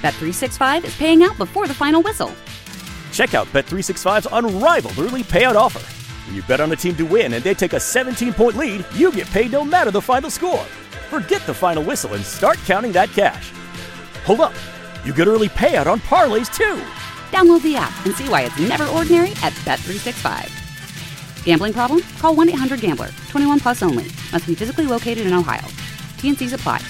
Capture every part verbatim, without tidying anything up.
Bet three sixty-five is paying out before the final whistle. Check out Bet three sixty-five's unrivaled early payout offer. When you bet on a team to win and they take a seventeen-point lead, you get paid no matter the final score. Forget the final whistle and start counting that cash. Hold up. You get early payout on parlays, too. Download the app and see why it's never ordinary at Bet three sixty-five. Gambling problem? Call one eight hundred gambler. twenty-one plus only. Must be physically located in Ohio. T N Cs apply.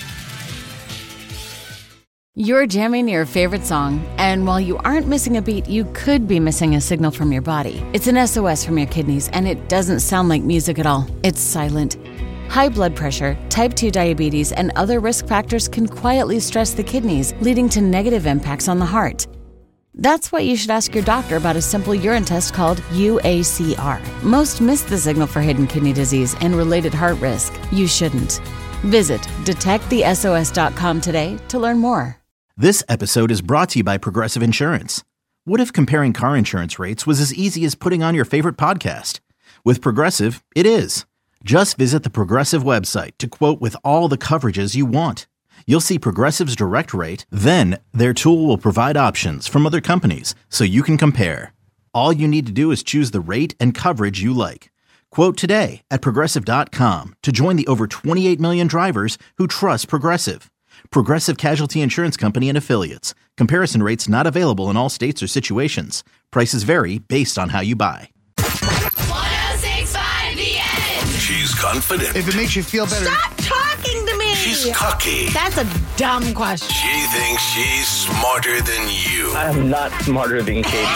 You're jamming your favorite song, and while you aren't missing a beat, you could be missing a signal from your body. It's an S O S from your kidneys, and it doesn't sound like music at all. It's silent. High blood pressure, type two diabetes, and other risk factors can quietly stress the kidneys, leading to negative impacts on the heart. That's why you should ask your doctor about a simple urine test called U A C R. Most miss the signal for hidden kidney disease and related heart risk. You shouldn't. Visit detect the S O S dot com today to learn more. This episode is brought to you by Progressive Insurance. What if comparing car insurance rates was as easy as putting on your favorite podcast? With Progressive, it is. Just visit the Progressive website to quote with all the coverages you want. You'll see Progressive's direct rate, then their tool will provide options from other companies so you can compare. All you need to do is choose the rate and coverage you like. Quote today at Progressive dot com to join the over twenty-eight million drivers who trust Progressive. Progressive Casualty Insurance Company and Affiliates. Comparison rates not available in all states or situations. Prices vary based on how you buy. one oh six point five The Edge. She's confident. If it makes you feel better. Stop talking to me. She's cocky. That's a dumb question. She thinks she's smarter than you. I'm not smarter than Katie.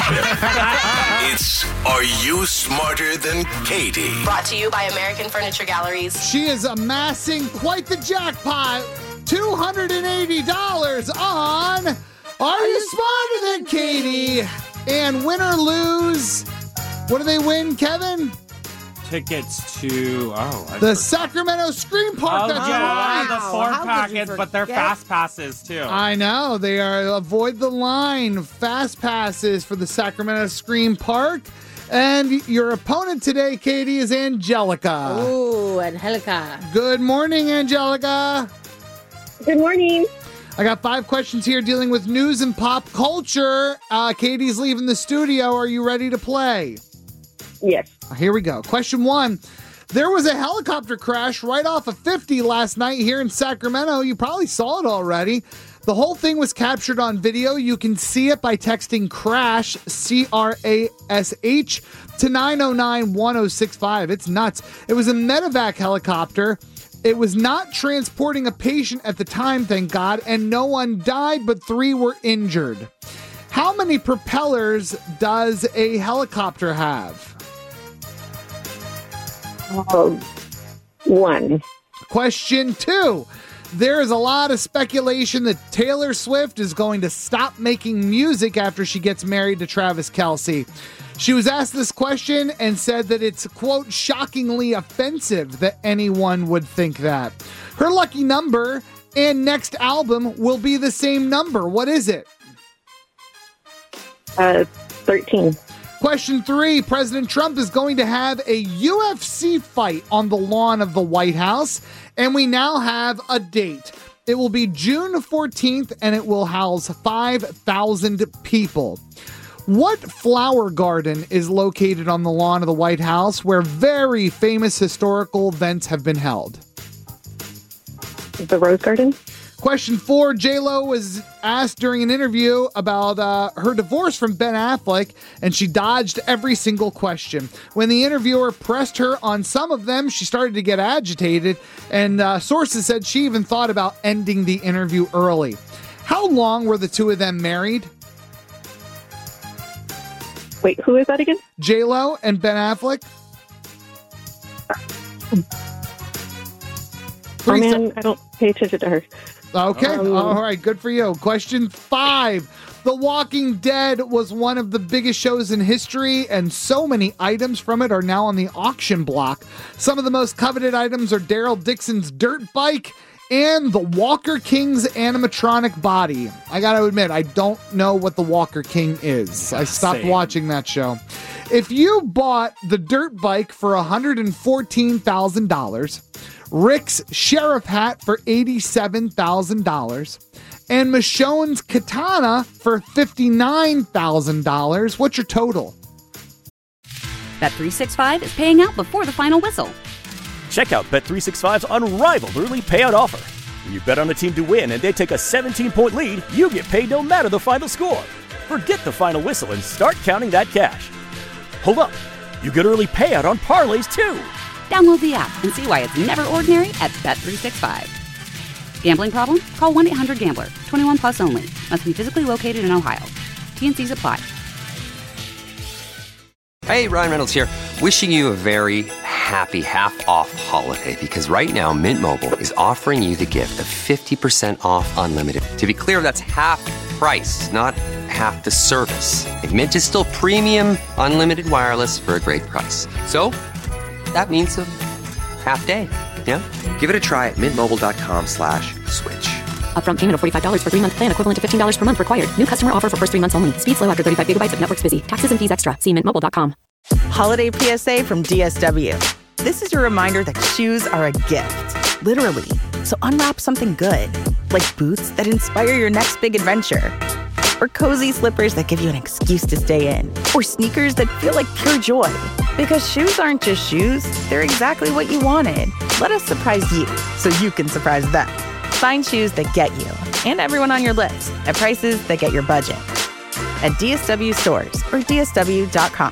It's Are You Smarter Than Katie? Brought to you by American Furniture Galleries. She is amassing quite the jackpot. two hundred eighty dollars on Are You Smarter Than Katie? And win or lose, what do they win, Kevin? Tickets to, oh. I the forgot. Sacramento Scream Park. Oh, That's yeah, right. the four How packets, but they're forget? fast passes, too. I know. They are avoid the line. Fast passes for the Sacramento Scream Park. And your opponent today, Katie, is Angelica. Ooh, Angelica. Good morning, Angelica. Good morning. I got five questions here dealing with news and pop culture. Uh, Katie's leaving the studio. Are you ready to play? Yes. Here we go. Question one. There was a helicopter crash right off of fifty last night here in Sacramento. You probably saw it already. The whole thing was captured on video. You can see it by texting CRASH, C R A S H, to nine oh nine one oh six five. It's nuts. It was a medevac helicopter. It was not transporting a patient at the time, thank God, and no one died, but three were injured. How many propellers does a helicopter have? Um, one. Question two. There is a lot of speculation that Taylor Swift is going to stop making music after she gets married to Travis Kelce. She was asked this question and said that it's, quote, shockingly offensive that anyone would think that. Her lucky number and next album will be the same number. What is it? Uh, thirteen. Question three. President Trump is going to have a U F C fight on the lawn of the White House, and we now have a date. It will be June fourteenth, and it will house five thousand people. What flower garden is located on the lawn of the White House where very famous historical events have been held? The Rose Garden. Question four, J-Lo was asked during an interview about uh, her divorce from Ben Affleck, and she dodged every single question. When the interviewer pressed her on some of them, she started to get agitated, and uh, sources said she even thought about ending the interview early. How long were the two of them married? Wait, who is that again? J-Lo and Ben Affleck? Oh, man, I don't pay attention to her. Okay, Um, all right, good for you. Question five. The Walking Dead was one of the biggest shows in history, and so many items from it are now on the auction block. Some of the most coveted items are Daryl Dixon's dirt bike and the Walker King's animatronic body. I gotta admit, I don't know what the Walker King is. I stopped Same. watching that show. If you bought the dirt bike for one hundred fourteen thousand dollars, Rick's sheriff hat for eighty-seven thousand dollars, and Michonne's Katana for fifty-nine thousand dollars. What's your total? Bet three sixty-five is paying out before the final whistle. Check out Bet three sixty-five's unrivaled early payout offer. When you bet on a team to win and they take a seventeen-point lead, you get paid no matter the final score. Forget the final whistle and start counting that cash. Hold up. You get early payout on parlays, too. Download the app and see why it's never ordinary at Bet three sixty-five. Gambling problem? Call one eight hundred gambler. twenty-one plus only. Must be physically located in Ohio. T N Cs apply. Hey, Ryan Reynolds here. Wishing you a very happy half-off holiday because right now Mint Mobile is offering you the gift of fifty percent off unlimited. To be clear, that's half price, not half the service. Like, Mint is still premium unlimited wireless for a great price. So that means a half day. Yeah? Give it a try at mintmobile.com slash switch. Upfront payment of forty-five dollars for three-month plan equivalent to fifteen dollars per month required. New customer offer for first three months only. Speed slow after thirty-five gigabytes if network's busy. Taxes and fees extra. See mint mobile dot com. Holiday P S A from D S W. This is your reminder that shoes are a gift. Literally. So unwrap something good. Like boots that inspire your next big adventure. Or cozy slippers that give you an excuse to stay in. Or sneakers that feel like pure joy. Because shoes aren't just shoes, they're exactly what you wanted. Let us surprise you so you can surprise them. Find shoes that get you and everyone on your list at prices that get your budget. At D S W stores or D S W dot com.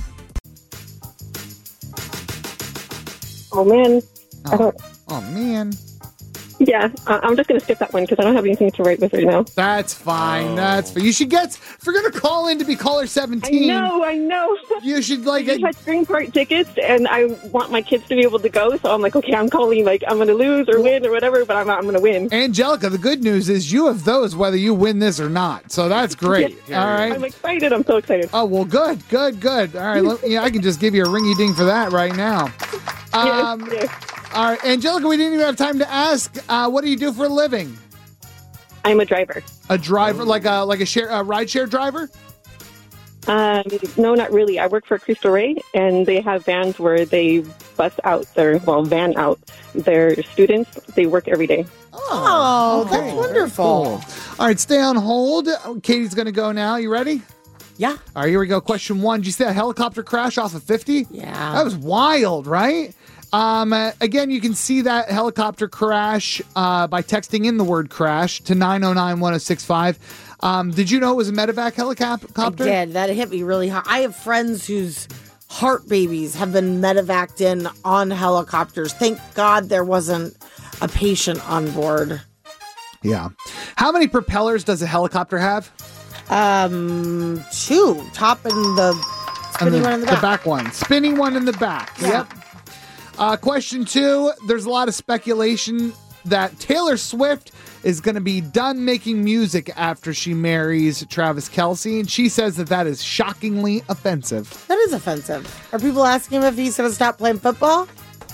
Oh, man. I Oh, don't, oh man. yeah, I- I'm just going to skip that one because I don't have anything to write with right now. That's fine. That's fine. You should get, if you're going to call in to be caller I seventeen. know, I know. You should like, I just had spring park tickets, and I want my kids to be able to go, so I'm like, okay, I'm calling, like, I'm going to lose or win or whatever, but I'm not, I'm going to win. Angelica, the good news is you have those whether you win this or not. So that's great. Yeah. All right. I'm excited. I'm so excited. Oh, well, good, good, good. All right. Let, yeah, I can just give you a ringy ding for that right now. Um, yes, yes. All right. Angelica, we didn't even have time to ask, uh, what do you do for a living? I'm a driver. A driver, like a like a share a rideshare driver? Um, no, not really. I work for Cristo Rey, and they have vans where they bus out their, well, van out their students. They work every day. Oh, Okay, that's very wonderful. cool. All right, stay on hold. Katie's going to go now. You ready? Yeah. All right, here we go. Question one. Did you see a helicopter crash off of fifty? Yeah. That was wild, right? Um, uh, again, you can see that helicopter crash uh, by texting in the word crash to nine oh nine, one oh six five. Um, did you know it was a medevac helicopter? I did. That hit me really hard. I have friends whose heart babies have been medevaced in on helicopters. Thank God there wasn't a patient on board. Yeah. How many propellers does a helicopter have? Um, two. Top and the spinning And the, one in the back. the back one. Spinning one in the back. Yeah. Yep. Uh, question two. There's a lot of speculation that Taylor Swift is going to be done making music after she marries Travis Kelce, and she says that that is shockingly offensive. That is offensive. Are people asking him if he's going to stop playing football?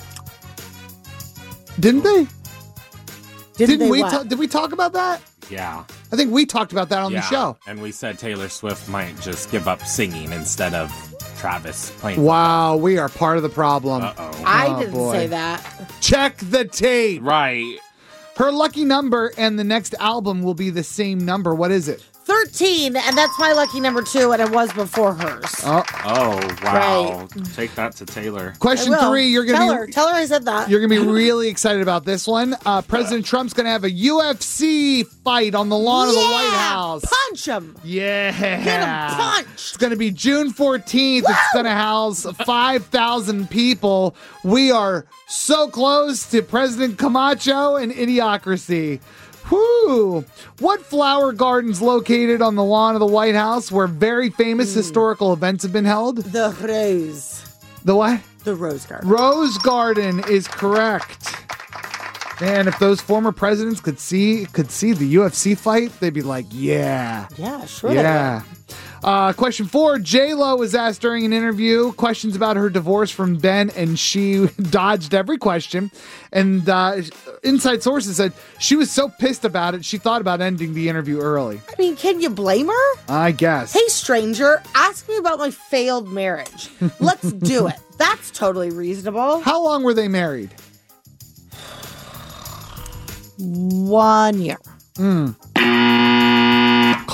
Didn't they? Didn't they we? what? ta- did we talk about that? Yeah. I think we talked about that on yeah. the show. And we said Taylor Swift might just give up singing instead of Travis playing. Wow, we are part of the problem. Uh-oh. I Oh, didn't boy. say that. Check the tape. Right. Her lucky number and the next album will be the same number. What is it? thirteen, and that's my lucky number two, and it was before hers. Oh, Oh, wow. Take that to Taylor. question I will. three. You're Tell gonna her. be Tell her I said that. you're gonna be really excited about this one. Uh, President Trump's gonna have a U F C fight on the lawn of the White Yeah! House. Punch him. Yeah, Get him punched. It's gonna be June fourteenth. It's gonna house five thousand people. We are so close to President Camacho and Idiocracy. Whoo! What flower garden's located on the lawn of the White House where very famous historical events have been held? The rose. The what? The rose garden. Rose Garden is correct. Man, if those former presidents could see could see the U F C fight, they'd be like, yeah. Yeah, sure. they Yeah. Uh, question four, J-Lo was asked during an interview questions about her divorce from Ben, and she dodged every question. And uh, inside sources said she was so pissed about it, she thought about ending the interview early. I mean, can you blame her? I guess. Hey, stranger, ask me about my failed marriage. Let's do it. That's totally reasonable. How long were they married? One year. Mm.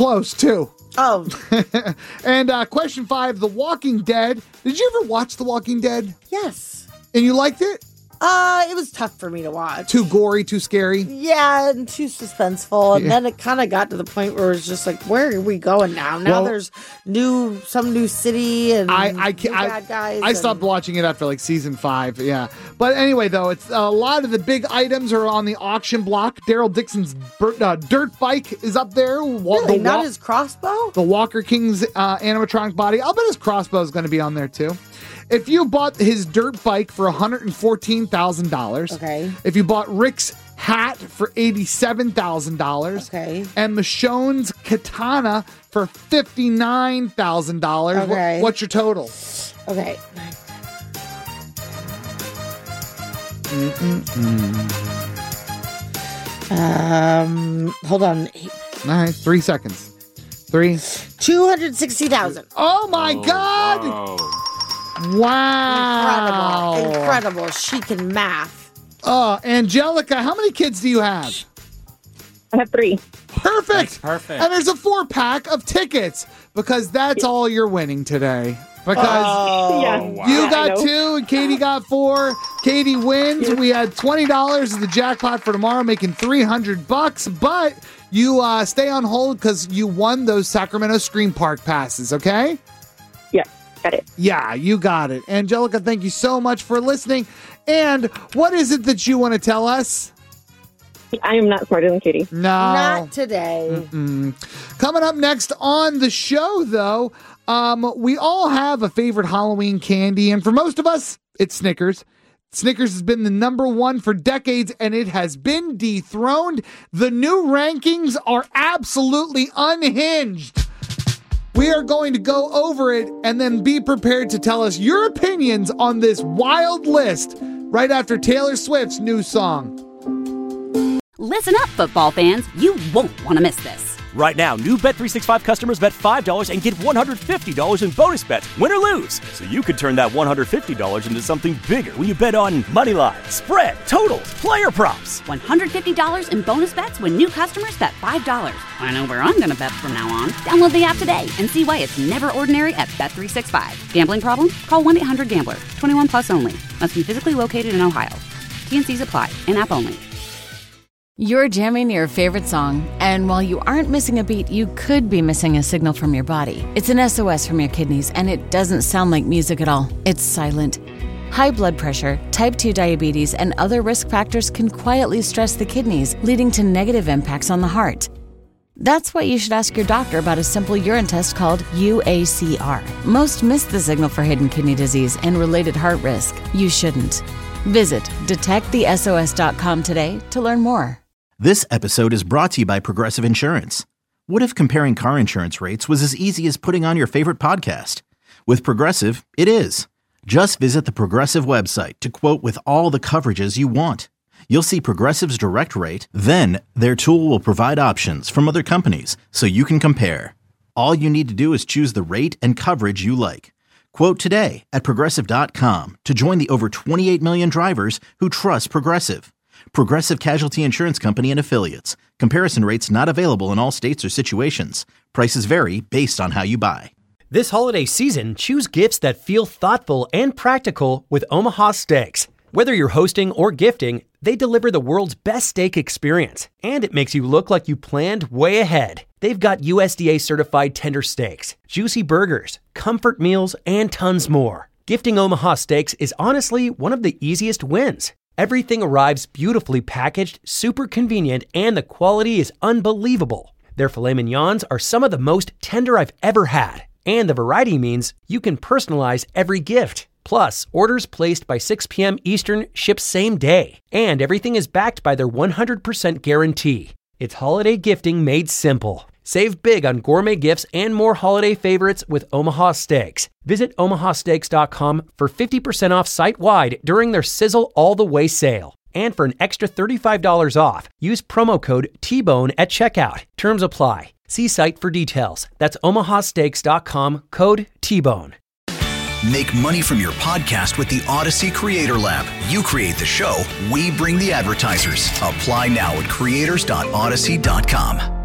Close, too. Oh. And uh, question five, The Walking Dead. Did you ever watch The Walking Dead? Yes. And you liked it? Uh, it was tough for me to watch. Too gory, too scary? Yeah, and too suspenseful. And Yeah. then it kind of got to the point where it was just like, where are we going now? Now Well- there's new, some new city and I I, new ca- I, bad guys. I and- stopped watching it after like season five. Yeah, but anyway, though, it's a lot of the big items are on the auction block. Daryl Dixon's bur- uh, dirt bike is up there. Wa- Really? the Not wa- his crossbow? the Walker King's uh, animatronic body. I'll bet his crossbow is going to be on there too. If you bought his dirt bike for one hundred fourteen thousand dollars, Okay. if you bought Rick's hat for eighty-seven thousand dollars, Okay. and Michonne's katana for fifty-nine thousand dollars, Okay. what's your total? Okay. Um, hold on. All right, three seconds. Three. two hundred sixty thousand. Oh my God! Wow. Incredible. Incredible. She can math. Uh, Angelica, how many kids do you have? I have three. Perfect. perfect. And there's a four pack of tickets because that's all you're winning today. Because Oh, yeah. you wow. Yeah, I got know. two and Katie got four. Katie wins. We had twenty dollars as the jackpot for tomorrow, making three hundred bucks. But you uh, stay on hold because you won those Sacramento Screen Park passes, okay? Yeah, got it. Yeah, you got it. Angelica, thank you so much for listening. And what is it that you want to tell us? I am not smarter than Katie. No. Not today. Mm-mm. Coming up next on the show, though, um, we all have a favorite Halloween candy, and for most of us, it's Snickers. Snickers has been the number one for decades, and it has been dethroned. The new rankings are absolutely unhinged. We are going to go over it and then be prepared to tell us your opinions on this wild list right after Taylor Swift's new song. Listen up, football fans. You won't want to miss this. Right now, new Bet three sixty-five customers bet five dollars and get one hundred fifty dollars in bonus bets, win or lose. So you could turn that one hundred fifty dollars into something bigger when you bet on money line, spread, totals, player props. one hundred fifty dollars in bonus bets when new customers bet five dollars. I know where I'm going to bet from now on. Download the app today and see why it's never ordinary at Bet three sixty-five. Gambling problem? Call one eight hundred gambler. twenty-one plus only. Must be physically located in Ohio. T N Cs apply. In-app only. You're jamming your favorite song, and while you aren't missing a beat, you could be missing a signal from your body. It's an S O S from your kidneys, and it doesn't sound like music at all. It's silent. High blood pressure, type two diabetes, and other risk factors can quietly stress the kidneys, leading to negative impacts on the heart. That's why you should ask your doctor about a simple urine test called U A C R. Most miss the signal for hidden kidney disease and related heart risk. You shouldn't. Visit detect the S O S dot com today to learn more. This episode is brought to you by Progressive Insurance. What if comparing car insurance rates was as easy as putting on your favorite podcast? With Progressive, it is. Just visit the Progressive website to quote with all the coverages you want. You'll see Progressive's direct rate, then their tool will provide options from other companies so you can compare. All you need to do is choose the rate and coverage you like. Quote today at Progressive dot com to join the over twenty-eight million drivers who trust Progressive. Progressive Casualty Insurance Company and Affiliates. Comparison rates not available in all states or situations. Prices vary based on how you buy. This holiday season, choose gifts that feel thoughtful and practical with Omaha Steaks. Whether you're hosting or gifting, they deliver the world's best steak experience, and it makes you look like you planned way ahead. They've got U S D A certified tender steaks, juicy burgers, comfort meals, and tons more. Gifting Omaha Steaks is honestly one of the easiest wins. Everything arrives beautifully packaged, super convenient, and the quality is unbelievable. Their filet mignons are some of the most tender I've ever had, and the variety means you can personalize every gift. Plus, orders placed by six p.m. Eastern ship same day, and everything is backed by their one hundred percent guarantee. It's holiday gifting made simple. Save big on gourmet gifts and more holiday favorites with Omaha Steaks. Visit omaha steaks dot com for fifty percent off site-wide during their Sizzle All the Way sale. And for an extra thirty-five dollars off, use promo code T Bone at checkout. Terms apply. See site for details. That's omaha steaks dot com, code T Bone. Make money from your podcast with the Odyssey Creator Lab. You create the show, we bring the advertisers. Apply now at creators dot odyssey dot com.